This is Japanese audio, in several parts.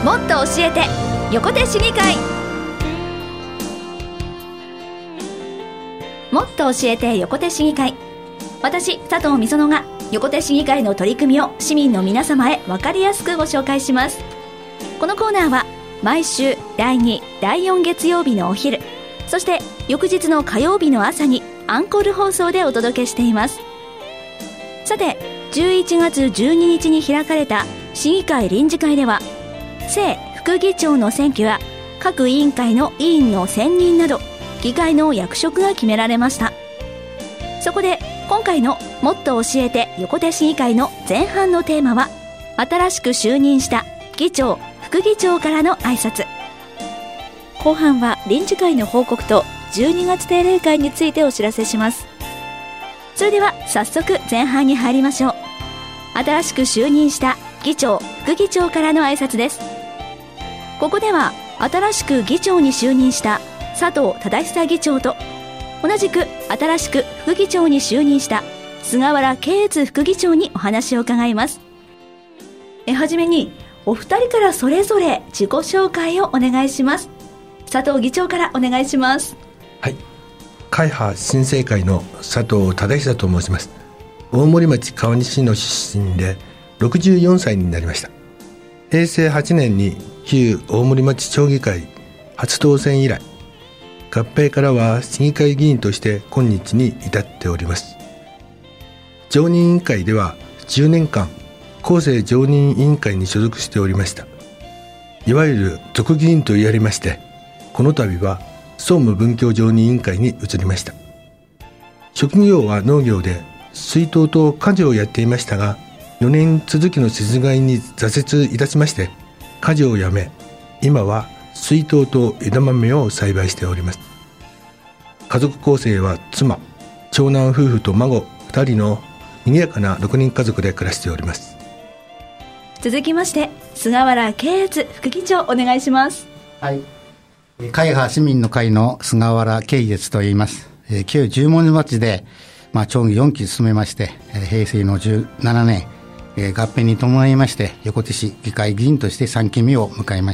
もっと教えて横手市議会。もっと教えて横手市議会。私佐藤美園が横手市議会の取り組みを市民の皆様へ分かりやすくご紹介します。このコーナーは毎週第2、第4月曜日のお昼、そして翌日の火曜日の朝にアンコール放送でお届けしています。さて、11月12日に開かれた市議会臨時会では、正副議長の選挙や各委員会の委員の選任など議会の役職が決められました。そこで今回のもっと教えて横手市議会の前半のテーマは、新しく就任した議長副議長からの挨拶。後半は臨時会の報告と12月定例会についてお知らせします。それでは早速前半に入りましょう。新しく就任した議長副議長からの挨拶です。ここでは新しく議長に就任した佐藤忠久議長と、同じく新しく副議長に就任した菅原圭悦副議長にお話を伺います。はじめにお二人からそれぞれ自己紹介をお願いします。佐藤議長からお願いします。 はい、会派新生会の佐藤忠久と申します。大森町川西の出身で64歳になりました。平成8年に旧大森町町議会初当選以来、合併からは市議会議員として今日に至っております。常任委員会では10年間厚生常任委員会に所属しておりました。いわゆる属議員と言われまして、この度は総務文教常任委員会に移りました。職業は農業で水稲と果樹をやっていましたが、4年続きの雪害に挫折いたしまして果樹をやめ、今は水稲と枝豆を栽培しております。家族構成は妻、長男夫婦と孫2人の賑やかな6人家族で暮らしております。 続きまして菅原圭悦副議長、お願いします。 はい、会派市民の会の菅原圭悦と言います。旧十文字町で、町議4期務めまして、平成の17年、合併に伴いまして横手市議会議員として3期目を迎えました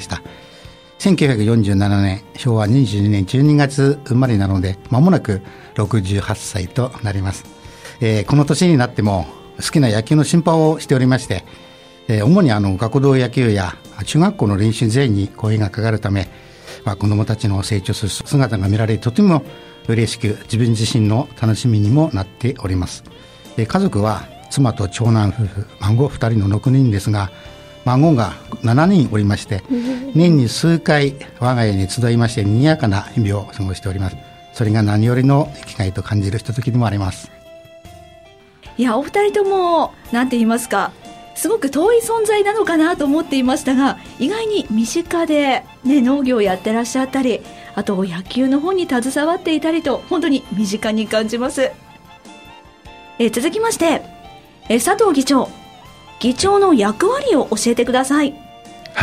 。1947年昭和22年12月生まれなので、間もなく68歳となります。この年になっても好きな野球の審判をしておりまして、主に学童野球や中学校の練習試合に声がかかるため、子どもたちの成長する姿が見られ、とても嬉しく、自分自身の楽しみにもなっております。家族は妻と長男夫婦、孫2人の6人ですが、孫が7人おりまして、年に数回我が家に集いまして、賑やかな日々を過ごしております。それが何よりの生きがいと感じるひとときでもあります。 いや、お二人ともなんて言いますか、すごく遠い存在なのかなと思っていましたが、意外に身近で、農業をやってらっしゃったり、あと野球の方に携わっていたりと、本当に身近に感じます。続きまして佐藤議長、議長の役割を教えてください。 はい、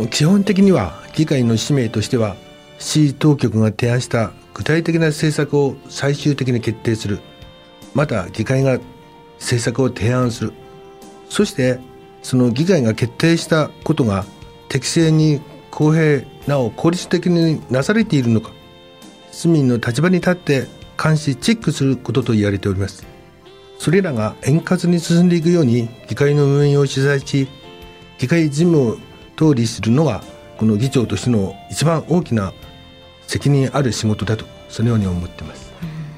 基本的には議会の使命としては、市当局が提案した具体的な政策を最終的に決定する、また議会が政策を提案する、そしてその議会が決定したことが適正に公平なお効率的になされているのか、市民の立場に立って監視チェックすることと言われております。それらが円滑に進んでいくように議会の運営を取材し、議会事務を統理するのがこの議長としての一番大きな責任ある仕事だと、そのように思っています。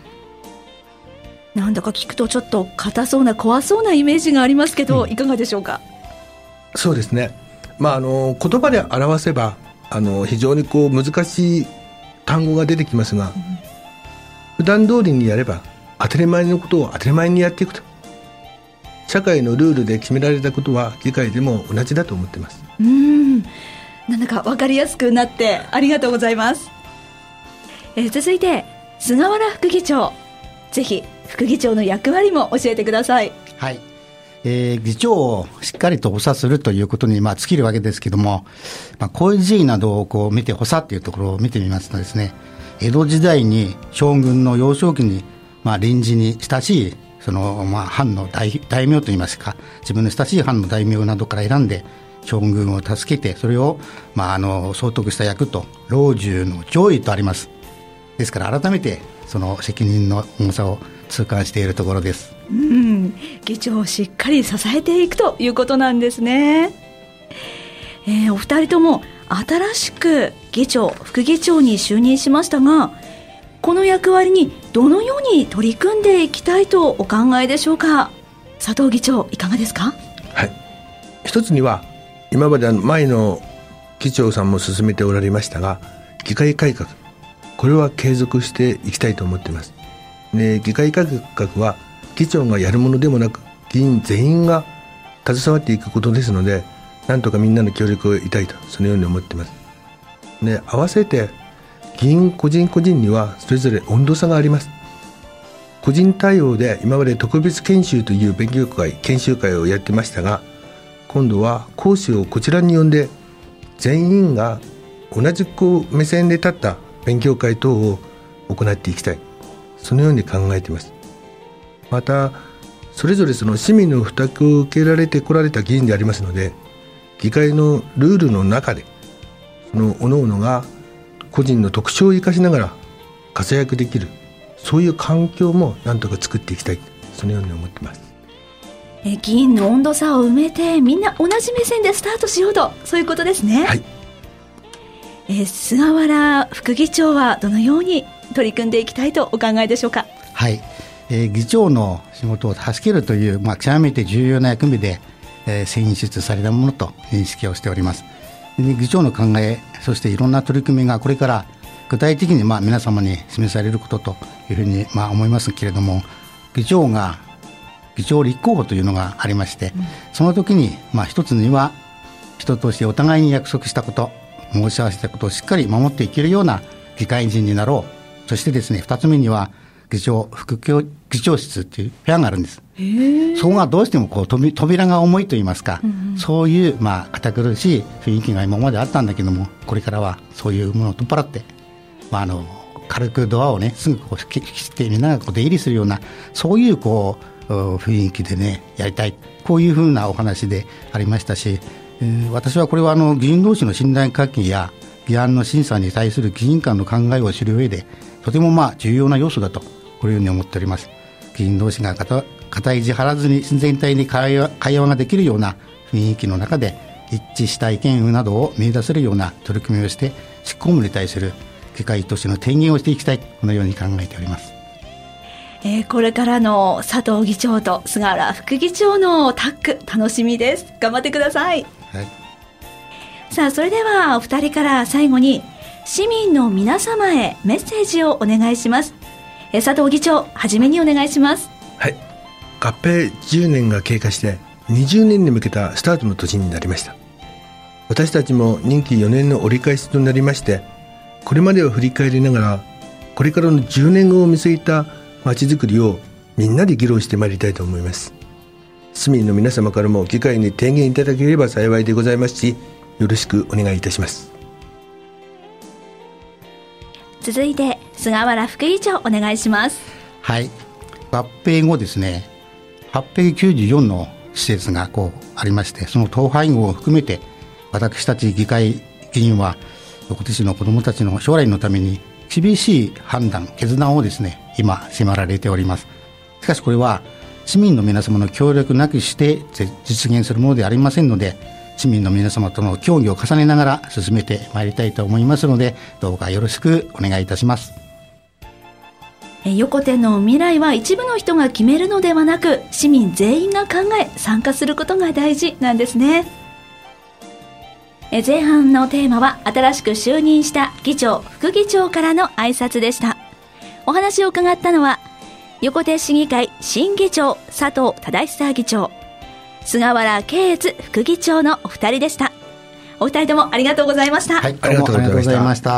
なんだか聞くとちょっと硬そうな怖そうなイメージがありますけど、いかがでしょうか。 そうですね、言葉で表せば非常に難しい単語が出てきますが、普段通りにやれば当たり前のことを当たり前にやっていくと、社会のルールで決められたことは議会でも同じだと思っています。 なんだか分かりやすくなってありがとうございます。続いて菅原副議長、ぜひ副議長の役割も教えてください。 はい、議長をしっかりと補佐するということに尽きるわけですけども、公益寺院などを見て補佐というところを見てみますとですね、江戸時代に将軍の幼少期に臨時に親しい藩の 大名といいますか、自分の親しい藩の大名などから選んで将軍を助けて、それを、総督した役と老中の上位とあります。ですから改めてその責任の重さを痛感しているところです。 議長をしっかり支えていくということなんですね。お二人とも新しく議長、副議長に就任しましたが、この役割にどのように取り組んでいきたいとお考えでしょうか。佐藤議長、いかがですか。 はい、一つには今まで前の議長さんも進めておられましたが、議会改革、これは継続していきたいと思っています。で、議会改革は議長がやるものでもなく、議員全員が携わっていくことですので、なんとかみんなの協力を得たいと、そのように思っています。で、合わせて議員個人個人にはそれぞれ温度差があります。個人対応で今まで特別研修という勉強会、研修会をやってましたが、今度は講師をこちらに呼んで、全員が同じ目線で立った勉強会等を行っていきたい、そのように考えています。またそれぞれその市民の負託を受けられてこられた議員でありますので、議会のルールの中でその各々が個人の特徴を生かしながら活躍できる、そういう環境もなんとか作っていきたい、そのように思っています。 議員の温度差を埋めて、みんな同じ目線でスタートしようと、そういうことですね。 はい。 菅原副議長はどのように取り組んでいきたいとお考えでしょうか。 はい、議長の仕事を助けるという、極めて重要な役目で、選出されたものと認識をしております。で、議長の考え、そしていろんな取り組みがこれから具体的に皆様に示されることというふうに思いますけれども、議長立候補というのがありまして、その時に一つには人としてお互いに約束したこと、申し合わせたことをしっかり守っていけるような議会人になろう。そしてですね、二つ目には議長室という部屋があるんです。そこがどうしても扉が重いといいますか、そういう堅苦しい雰囲気が今まであったんだけども、これからはそういうものを取っ払って、軽くドアをね、すぐ切ってみんなが出入りするような、そういう雰囲気でねやりたい、こういうふうなお話でありましたし、私はこれは議員同士の信頼関係や議案の審査に対する議員間の考えを知る上でとても重要な要素だと、こういうふうに思っております。議員同士が肩意地張らずに自然体に会話ができるような雰囲気の中で、一致した意見などを見出せるような取り組みをして執行務に対する議会としての提言をしていきたい、このように考えております。 これからの佐藤議長と菅原副議長のタッグ、楽しみです。頑張ってください。 はい、 さあ、それではお二人から最後に市民の皆様へメッセージをお願いします。佐藤議長、はじめにお願いします。 はい、合併10年が経過して20年に向けたスタートの年になりました。私たちも任期4年の折り返しとなりまして、これまでを振り返りながら、これからの10年後を見据えたまちづくりをみんなで議論してまいりたいと思います。市民の皆様からも議会に提言いただければ幸いでございますし、よろしくお願いいたします。 続いて菅原副議長、お願いします。 はい、合併後ですね、894の施設がありまして、その統廃合を含めて私たち議会議員は横手市の子どもたちの将来のために厳しい判断、決断をですね、今迫られております。しかしこれは市民の皆様の協力なくして実現するものではありませんので、市民の皆様との協議を重ねながら進めてまいりたいと思いますので、どうかよろしくお願いいたします。 横手の未来は一部の人が決めるのではなく、市民全員が考え参加することが大事なんですね。前半のテーマは新しく就任した議長副議長からの挨拶でした。お話を伺ったのは横手市議会新議長佐藤忠久議長、菅原啓越副議長のお二人でした。お二人ともありがとうございました。 はい、どうもありがとうございました。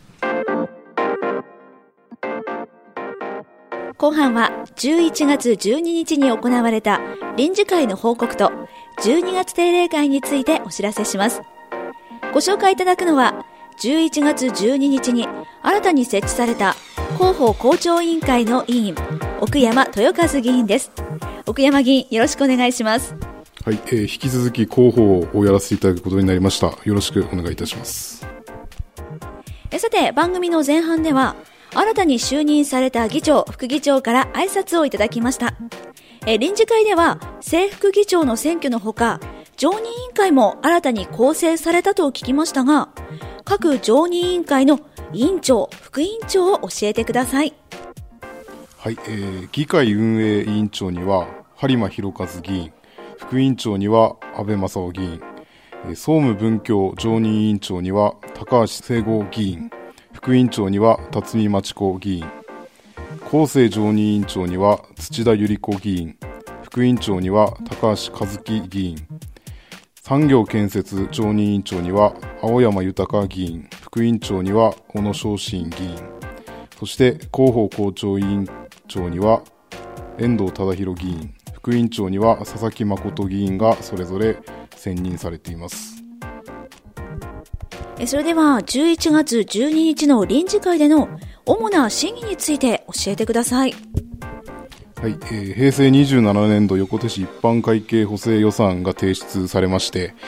後半は11月12日に行われた臨時会の報告と12月定例会についてお知らせします。ご紹介いただくのは11月12日に新たに設置された広報校長委員会の委員、奥山豊和議員です。奥山議員、よろしくお願いします。 はい、引き続き広報をやらせていただくことになりました。よろしくお願いいたします。 さて、番組の前半では新たに就任された議長、副議長から挨拶をいただきました。臨時会では正副議長の選挙のほか、常任委員会も新たに構成されたと聞きましたが、各常任委員会の委員長、副委員長を教えてください。 はい、議会運営委員長には播磨博和議員、副委員長には安倍正夫議員、総務文教常任委員長には高橋聖吾議員、副委員長には辰巳真知子議員、厚生常任委員長には土田百合子議員、副委員長には高橋和樹議員、産業建設常任委員長には青山豊議員、副委員長には小野昌信議員、そして広報校長委員長には遠藤忠宏議員、副委員長には佐々木誠議員がそれぞれ選任されています。 それでは11月12日の臨時会での主な審議について教えてください。 はい、平成27年度横手市一般会計補正予算が提出されまして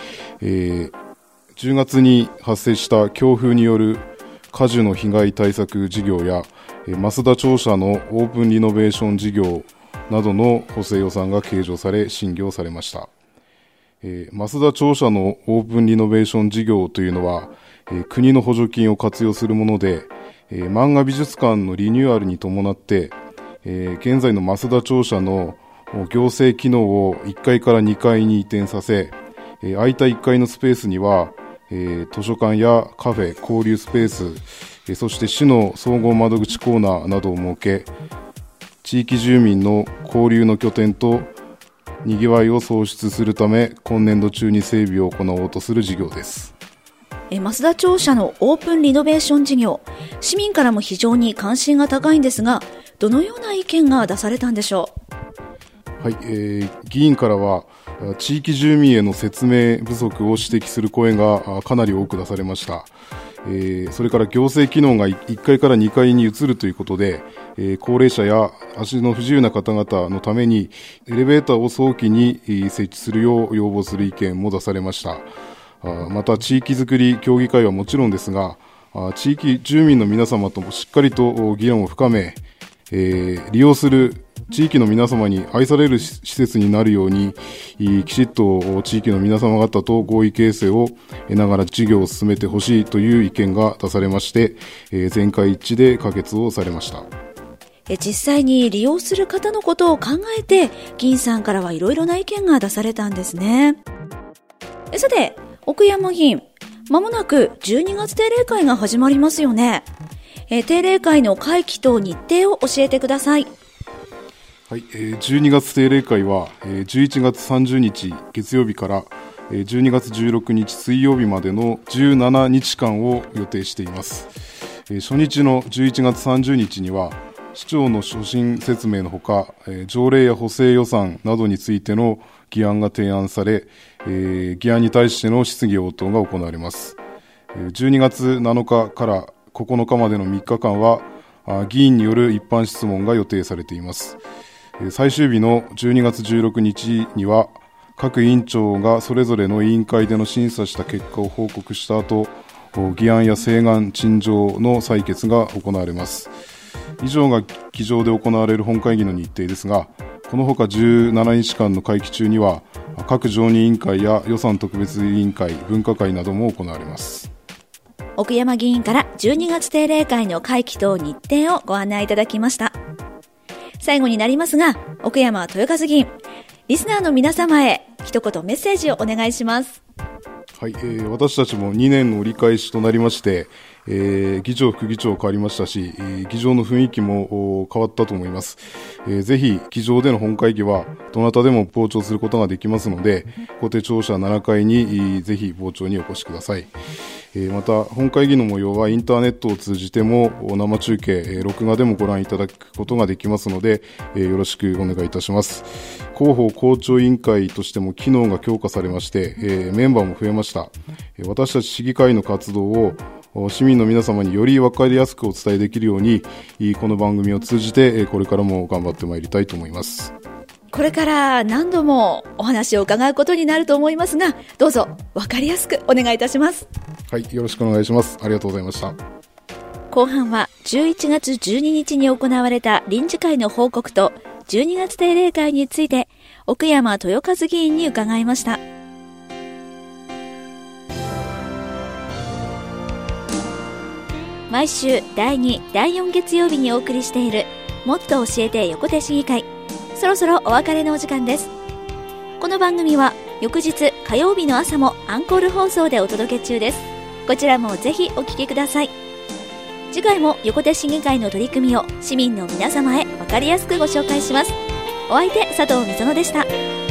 、10月に発生した強風による果樹の被害対策事業や増田庁舎のオープンリノベーション事業などの補正予算が計上され審議をされました。増田庁舎のオープンリノベーション事業というのは、国の補助金を活用するもので、漫画美術館のリニューアルに伴って、現在の増田庁舎の行政機能を1階から2階に移転させ、空いた1階のスペースには、図書館やカフェ、交流スペース、そして市の総合窓口コーナーなどを設け、地域住民の交流の拠点とにぎわいを創出するため、今年度中に整備を行おうとする事業です。 増田庁舎のオープンリノベーション事業、市民からも非常に関心が高いんですが、どのような意見が出されたんでしょう。はい、議員からは地域住民への説明不足を指摘する声がかなり多く出されました。それから行政機能が1階から2階に移るということで、高齢者や足の不自由な方々のためにエレベーターを早期に設置するよう要望する意見も出されました。また地域づくり協議会はもちろんですが、地域住民の皆様ともしっかりと議論を深め、利用する地域の皆様に愛される施設になるように、きちっと地域の皆様方と合意形成を得ながら事業を進めてほしいという意見が出されまして、全会一致で可決をされました。 実際に利用する方のことを考えて、議員さんからはいろいろな意見が出されたんですね。さて、奥山議員、まもなく12月定例会が始まりますよね。定例会の会期と日程を教えてください。 はい、12月定例会は11月30日月曜日から12月16日水曜日までの17日間を予定しています。初日の11月30日には市長の所信説明のほか、条例や補正予算などについての議案が提案され、議案に対しての質疑応答が行われます。12月7日から9日までの3日間は議員による一般質問が予定されています。最終日の12月16日には各委員長がそれぞれの委員会での審査した結果を報告した後、議案や請願陳情の採決が行われます。以上が議場で行われる本会議の日程ですが、このほか17日間の会期中には各常任委員会や予算特別委員会、分科会なども行われます。 奥山議員から12月定例会の会期と日程をご案内いただきました。最後になりますが、奥山豊和議員、リスナーの皆様へ一言メッセージをお願いします。 はい、私たちも2年の折り返しとなりまして、議長副議長変わりましたし、議場の雰囲気も変わったと思います。ぜひ議場での本会議はどなたでも傍聴することができますので、小手庁舎7階にぜひ傍聴にお越しください。また本会議の模様はインターネットを通じても生中継、録画でもご覧いただくことができますので、よろしくお願いいたします。広報校長委員会としても機能が強化されまして、メンバーも増えました。私たち市議会の活動を市民の皆様により分かりやすくお伝えできるように、この番組を通じてこれからも頑張ってまいりたいと思います。 これから何度もお話を伺うことになると思いますが、どうぞ分かりやすくお願いいたします。 はい、よろしくお願いします。ありがとうございました。 後半は11月12日に行われた臨時会の報告と12月定例会について奥山豊和議員に伺いました。毎週第2、第4月曜日にお送りしているもっと教えて横手市議会、そろそろお別れのお時間です。この番組は翌日火曜日の朝もアンコール放送でお届け中です。こちらもぜひお聞きください。次回も横手市議会の取り組みを市民の皆様へ分かりやすくご紹介します。お相手佐藤美園でした。